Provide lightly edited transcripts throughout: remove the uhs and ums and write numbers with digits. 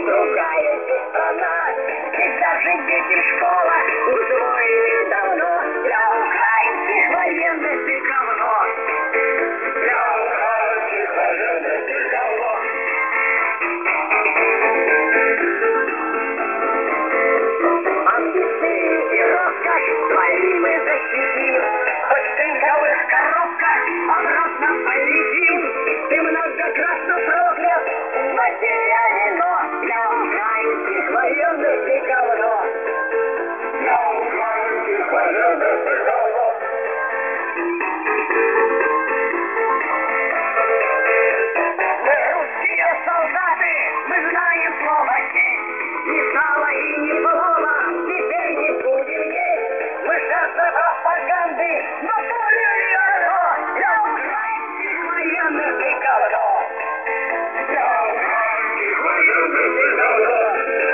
другая здесь страна. Ведь даже дети школа усвоили давно. Для украинских военных ты говно. Для украинских военных ты говно. Амбиции и роскошь твои мы защитим. Хоть в цинковых коробках обратно полетим. Ты многократно проклят, материале, но для украинских военных ты говно. Для украинских военных ты говно. Мы русские солдаты, мы знаем слово честь. Ни сала и ни плова теперь не будем есть. Мы жертвы пропаганды, но более оно для украинских военных ты говно. Для украинских военных ты говно.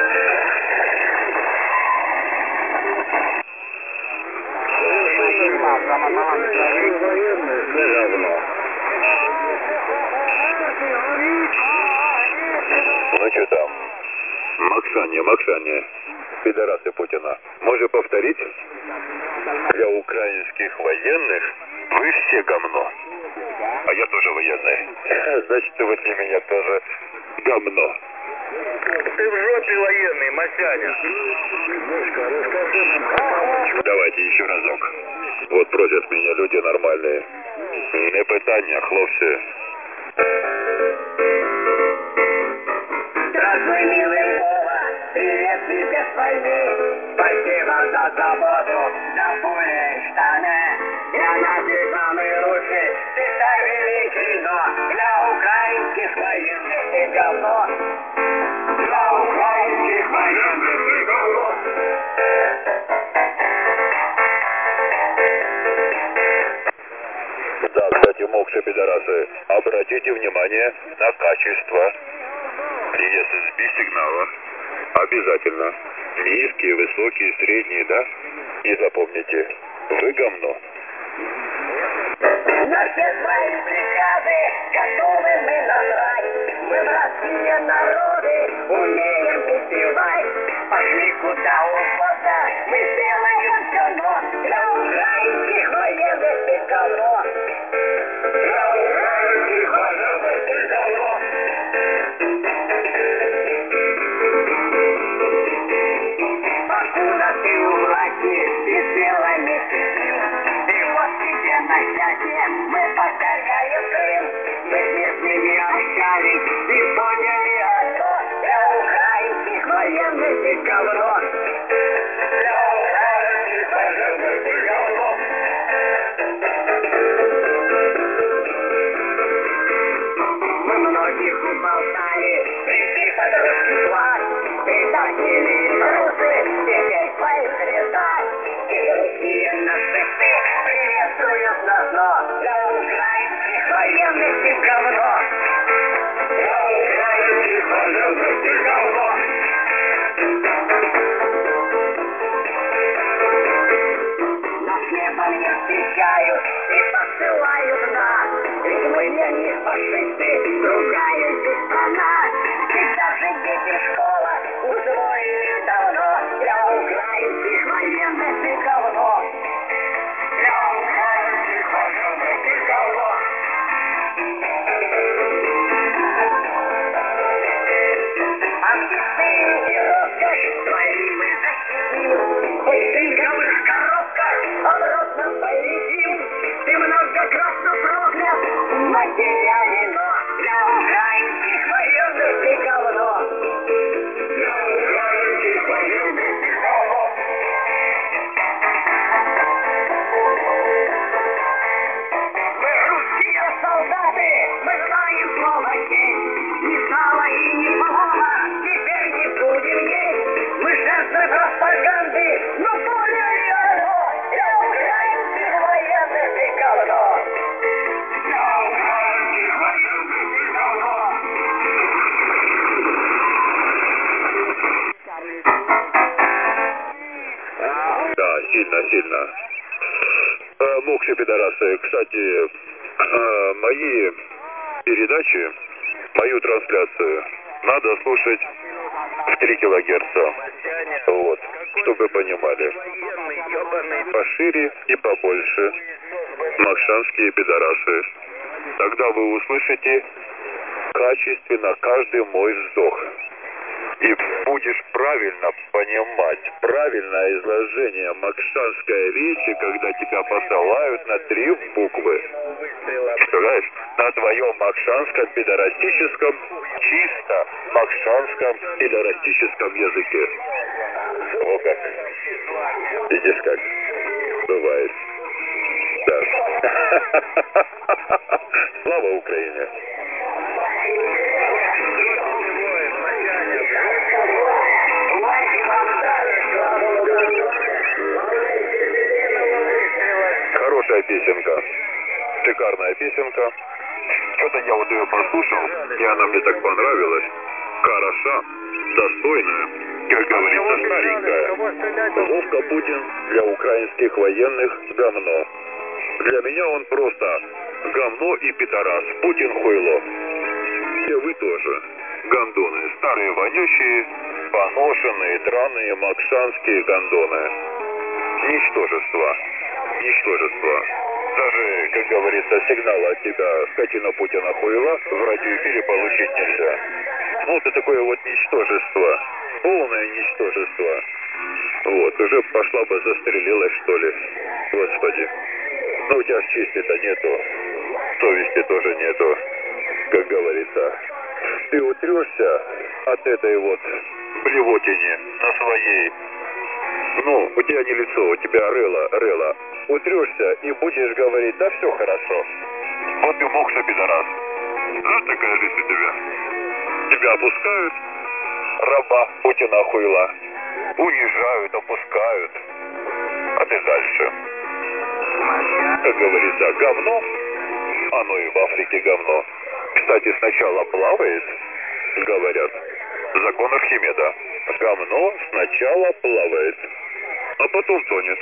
Ну что там? Макшане, пидорасы Путина. Може повторить? Для украинских военных вы все говно. А я тоже военный. Значит, вы для меня тоже говно. Ты в жопе военный, Масяня. Давайте еще разок. Вот просят меня люди нормальные. Не питання, хлопцы. Здравствуй, милый Вова, привет тебе с войны. Спасибо за заботу, за пули и штаны. Гранаты самые лучшие, ты так великий, но для украинских военных ты говно. Для украинских военных ты говно. Да, кстати, мокши пидорасы, обратите внимание на качество. ESSB сигнала. Обязательно. Низкие, высокие, средние, да? И запомните, вы говно. На все твои приказы готовы мы насрать. Мы братские народы, умеем убивать. Пошли куда угодно, мы сделаем все, но для украинских военных ты говно. Для украинских военных ты говно. Покуда ты у власти, ты силами сидел. И вот тебе на счастье мы покоряем Крым. Мы с ними общались и поняли одно. Для украинских военных ты говно. Для украинских военных ты говно. Мы многих уболтали, пришли под русский флаг. Предатели и трусы теперь твои среда. И русские нацисты приветствуют нас, но для украинских военных ты говно. Для украинских военных ты говно. Нас хлебом не встречают и посылают нас. Ведь мы для них фашисты, другая здесь страна. Ведь даже дети школа усвоили давно. Для украинских военных ты говно. Для украинских военных ты говно. Амбиции и роскошь твои мы защитим. Хоть в цинковых коробках обратно полетим. Ты многократно проклят, материале, но для украинских военных ты говно. Для украинских военных ты говно. Мы русские солдаты, мы знаем слово честь. Ни сала и ни плова теперь не будем есть. Мы жертвы пропаганды, но более оно для украинских военных ты говно. Для украинских военных ты говно. Да, сильно. Мокши пидорасы, кстати, мои передачи, мою трансляцию надо слушать в 3 килогерца. Вот, чтобы понимали. Пошире и побольше. Макшанские пидорасы. Тогда вы услышите качественно каждый мой вздох. И будешь правильно понимать правильное изложение макшанской речи, когда тебя посылают на 3 буквы. Представляешь? На твоем макшанском пидорастическом, чисто макшанском пидорастическом языке. О как. Видишь как? Бывает. Да. Слава Украине! Хорошая песенка. Шикарная песенка. Что-то я вот ее послушал, и она мне так понравилась. Хороша, достойная, как говорится, старенькая. Вовка Путин для украинских военных говно. Для меня он просто говно и пидорас. Путин хуйло. И вы тоже. Гондоны. Старые вонючие, поношенные, драные макшанские гондоны. Ничтожество. Ничтожество. Даже, как говорится, сигнала от тебя, скотина Путина хуйла, в радиоэфире получить нельзя. Ну, это такое вот ничтожество. Полное ничтожество. Вот, уже пошла бы застрелилась, что ли. Господи. Ну, у тебя ж чести-то нету. Совести тоже нету, как говорится. Ты утрешься от этой вот блевотине на своей. Ну, у тебя не лицо, у тебя рыло. Утрешься и будешь говорить, да все хорошо. Вот ты мокша, пидорас. Знаешь, такая жизнь у тебя. Тебя опускают, раба Путина хуйла. Унижают, опускают. А ты дальше. Как говорится, говно. Оно и в Африке говно. Кстати, сначала плавает, говорят. Закон Архимеда. Говно сначала плавает, а потом тонет.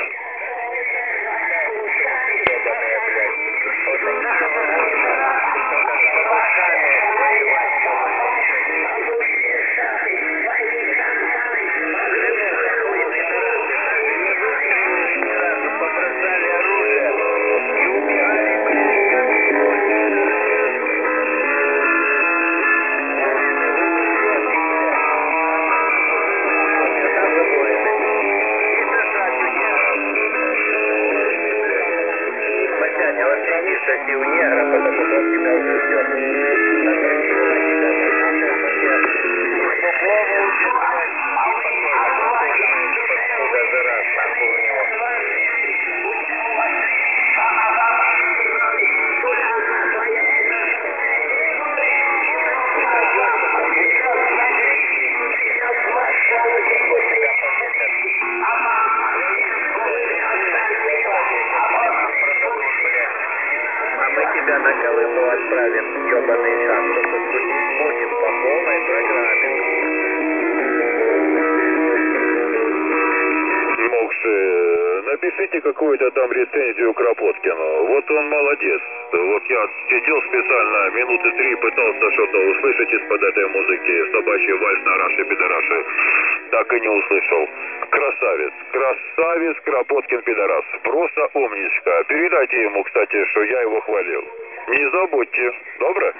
Напишите какую-то там рецензию Кропоткину. Вот он молодец. Вот я сидел специально минуты 3, пытался что-то услышать из-под этой музыки. Собачий вальс на раши пидораши. Так и не услышал. Красавец. Красавец Кропоткин пидорас. Просто умничка. Передайте ему, кстати, что я его хвалил. Не забудьте. Добро?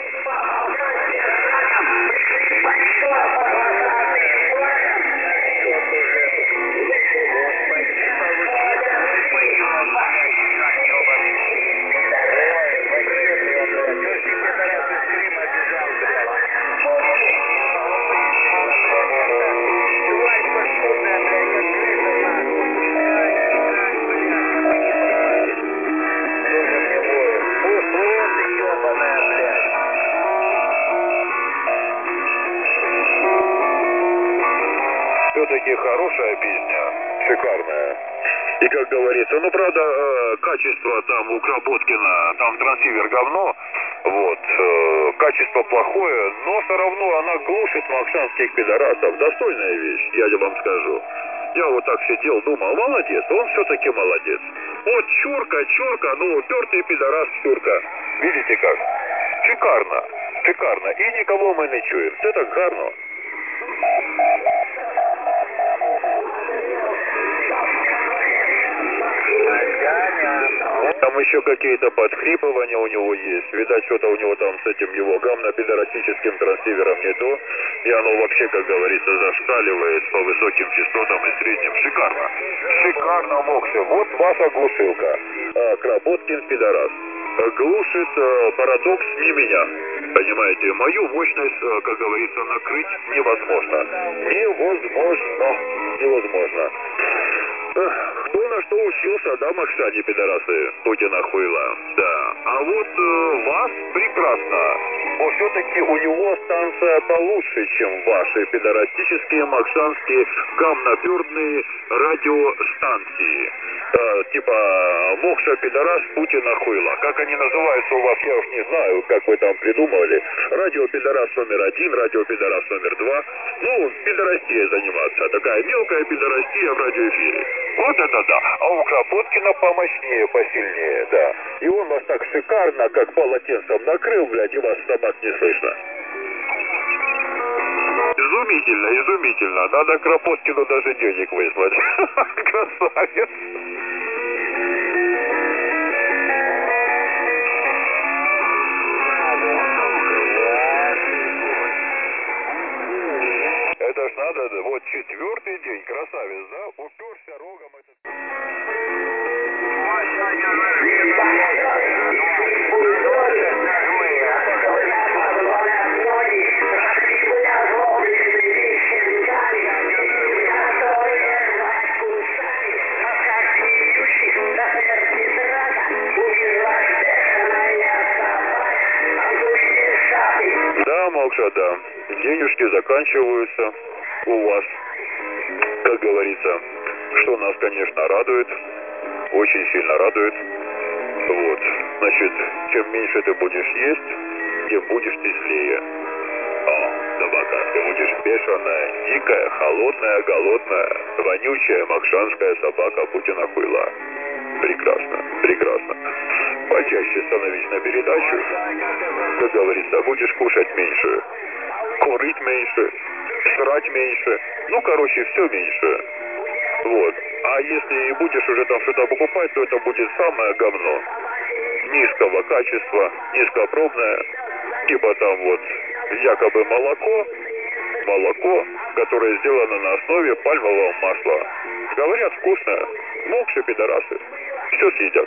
Все-таки хорошая песня, шикарная. И как говорится, ну правда, качество там у Кропоткина, там трансивер говно, вот, качество плохое, но все равно она глушит макшанских пидорасов. Достойная вещь, я вам скажу. Я вот так сидел, думал, молодец, он все-таки молодец. Вот чурка, ну упертый пидорас чурка. Видите как? Шикарно, шикарно. И никого мы не чуем. Це так гарно. Там еще какие-то подхрипывания у него есть. Видать, что-то у него там с этим его гамма-пидорастическим трансивером не то. И оно вообще, как говорится, зашкаливает по высоким частотам и средним. Шикарно. Шикарно, Мокша. Вот ваша глушилка. Кропоткин пидорас. Глушит парадокс не меня. Понимаете, мою мощность, как говорится, накрыть невозможно. Невозможно. Невозможно. Кто на что учился, да, Максане, пидорасы, Путина хуйла. Да. А вот вас прекрасно. Но все-таки у него станция получше, чем ваши пидорастические, максанские, гамнапердные радиостанции. Типа Мокша, пидорас, Путина хуйла. Как они называются у вас, я уж не знаю, как вы там придумали. Радио пидорас номер 1, радио пидорас номер 2. Ну, пидорастия заниматься. Такая мелкая пидорастия в радиоэфире. Вот это да. А у Кропоткина помощнее, посильнее, да. И он вас так шикарно, как полотенцем накрыл, блядь, и вас собак не слышно. Изумительно, изумительно. Надо Кропоткину даже денег выслать. Красавец. Это ж надо, вот 4-й день, красавец, да? Уперся рогом этот... Да, Мокша, да. Денежки заканчиваются у вас, как говорится, что нас, конечно, радует, очень сильно радует. Вот, значит, чем меньше ты будешь есть, тем будешь теслее. Собака, ты будешь бешеная, дикая, холодная, голодная, вонючая макшанская собака Путина хуйла. Прекрасно, прекрасно. Почаще становись на передачу. Как говорится, будешь кушать меньше, курить меньше, срать меньше. Ну, короче, все меньше. Вот. А если и будешь уже там что-то покупать, то это будет самое говно. Низкого качества, низкопробное. Типа там вот якобы молоко, которое сделано на основе пальмового масла. Говорят, вкусное. Мокши, пидорасы. Все съедят.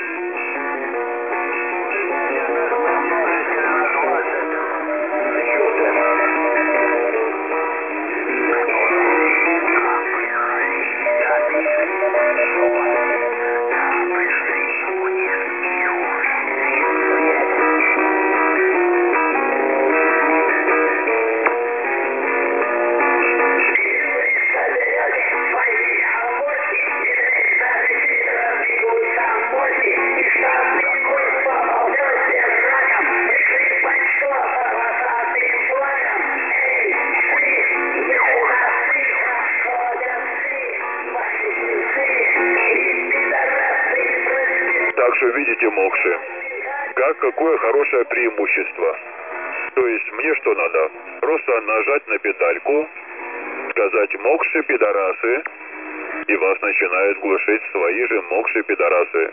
Так что видите, Мокши, какое хорошее преимущество. То есть мне что надо? Просто нажать на педальку, сказать «Мокши, пидорасы», и вас начинают глушить свои же Мокши, пидорасы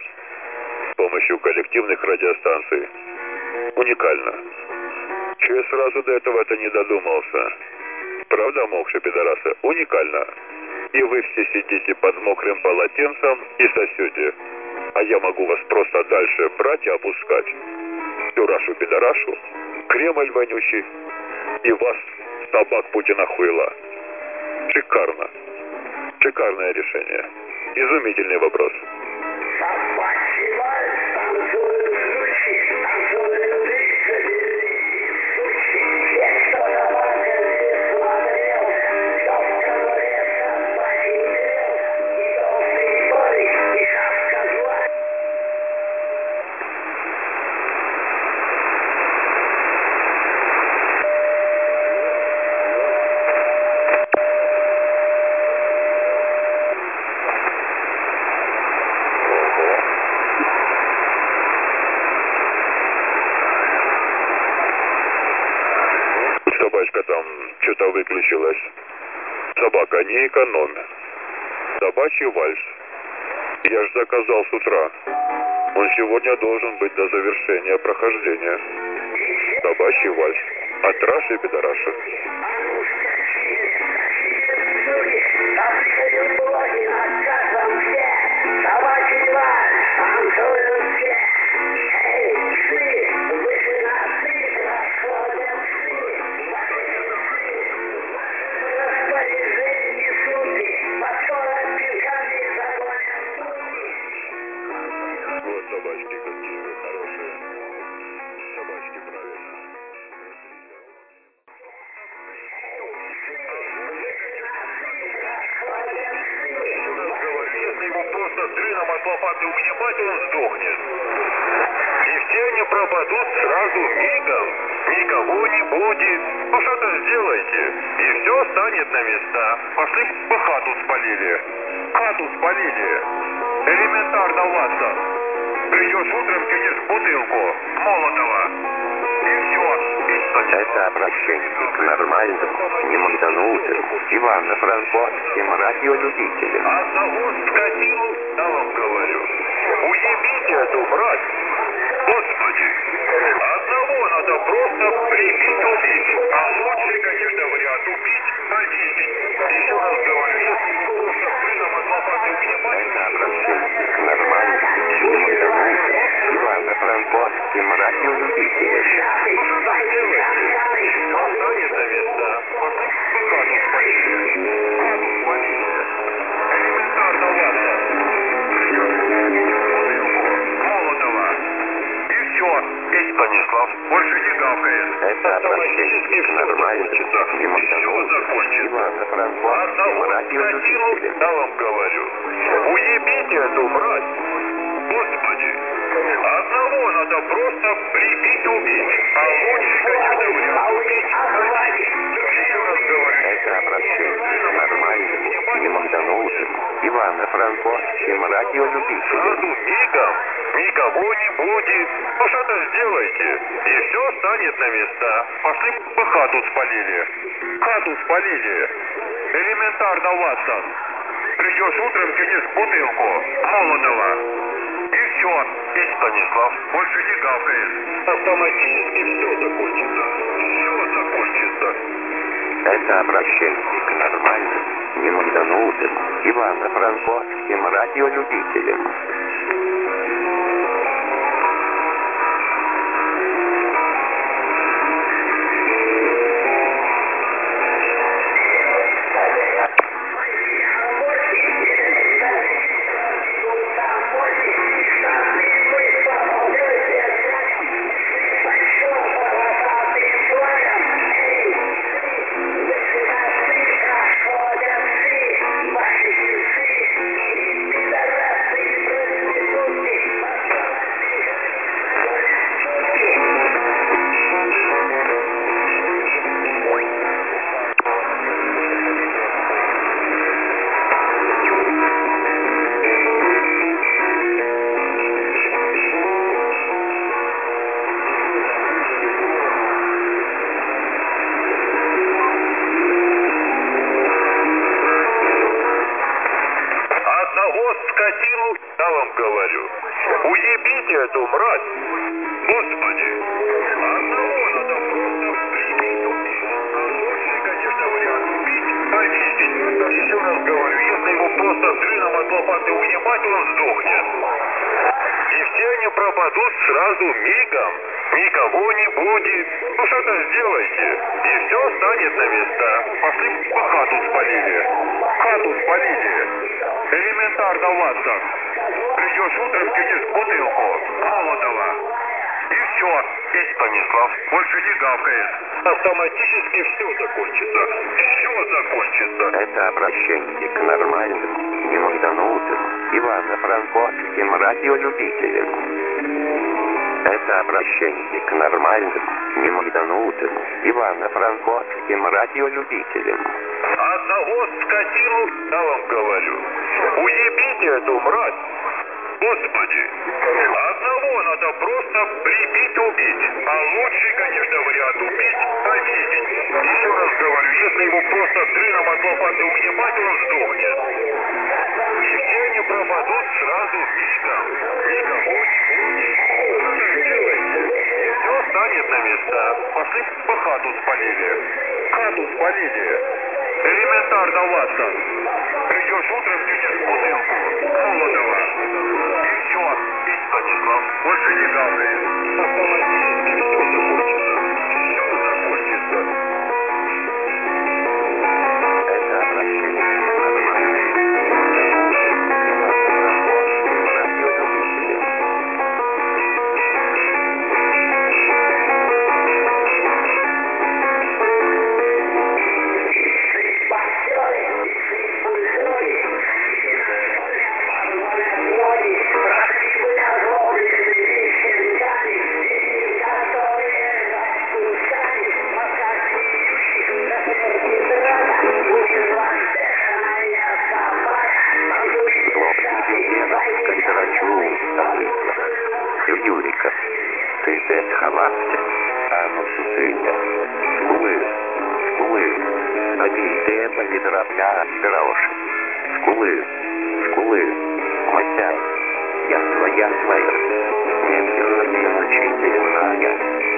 с помощью коллективных радиостанций. Уникально. Че я сразу до этого-то не додумался? Правда, Мокши, пидорасы? Уникально. И вы все сидите под мокрым полотенцем и сосете. А я могу вас просто дальше брать и опускать. Пюрашу-пидорашу, Кремль вонючий, и вас, собак Путина хуйла. Шикарно. Шикарное решение. Изумительный вопрос. Собачка там что-то выключилась. Собака, не экономь. Собачий вальс. Я ж заказал с утра. Он сегодня должен быть до завершения прохождения. Собачий вальс. От Раши Бедараши. Вот собачки какие вы хорошие. Собачки правильно. Если его просто дрыном от лопаты уебать, он сдохнет. И все они пропадут сразу мигом. Никого не будет. Ну что-то сделайте. И все станет на места. Пошли бы хату спалили. Хату спалили. Элементарно, Ватсон. Придешь утром, кинешь бутылку Молотова. И все. Это обращение к нормальному, не махданутым, Ивано-Франковским радиолюбителям. Одного скотину, я вам говорю. Уебите эту мразь. Господи. Одного надо просто прибить, убить. А лучше, конечно, вариант убить, повесить. Еще раз говорю, если просто сыном от лопаты уебать... Это обращение к нормальному, не махданутым, Ивано-Франковским радиолюбителям. Станет на места. Пошли в хату спалили. Хату спалили. Элементарно, ладно. Молотова. И все. И Станислав больше не гавкает. Это обращение к нормальному, не махданутым, Ивано-Франковским радиолюбителям. Я вам говорю. Уебите эту мразь. Господи. Одного надо просто прибить, убить. А лучше, конечно, вариант убить. Еще раз говорю. Это обращение к нормальному, не махданутым, Ивано-Франковским радиолюбителям. Сразу мигом. Никого не будет. Ну что-то сделайте. И все станет на места. Пошли бы хату спалили. Хату спалили. Элементарно, Ватсон. Придешь утром, кинешь бутылку Молотова. И все. И Станислав больше не гавкает. Автоматически все закончится. Все закончится. Это обращение к нормальным, не махданутым, Ивано-Франковским радиолюбителям. Скотину, я вам говорю. Уебите эту мразь. Господи. Одного надо просто прибить, убить. А лучше, конечно, вариант убить, повесить. Еще раз говорю, если его просто дрыном от лопаты уебать, он сдохнет. И все они пропадут сразу мигом. Никого не будет. Ну что-то сделайте. И все станет на места. Пошли бы хату спалили. Хату спалили. Элементарно, Ватсон. Придешь утром, кинешь бутылку Молотова. И все. И Станислав больше не гавкает. Автоматически все закончится. Все закончится. Это обращение к нормальным, не махданутым, Ивано-Франковским радиолюбителям. Это обращение к нормальным, не махданутым, Ивано-Франковским радиолюбителям. Одного скотину, я вам говорю. Уебите эту мразь. Господи. Одного надо просто прибить, убить. А лучше, конечно, вариант убить, повесить. Еще раз говорю, если его просто дрыном от попаду, ебать он сдохнет. И все они пропадут сразу мигом. Никому не делайте. И все станет на места. Пошли по хату спалили. Хату спалили. Элементарно, Ватсон. Придешь утром, видишь бутылку Молотова. И все. Пить, Станислав. Больше не гавкает. Все закончится. Это обращение к нормальным. Юрика, ты десь ховався, а ну сусідня. Скули, обійдемо відробля гроші. Скули, Матяй, я твоя, не вірна, не мучительная.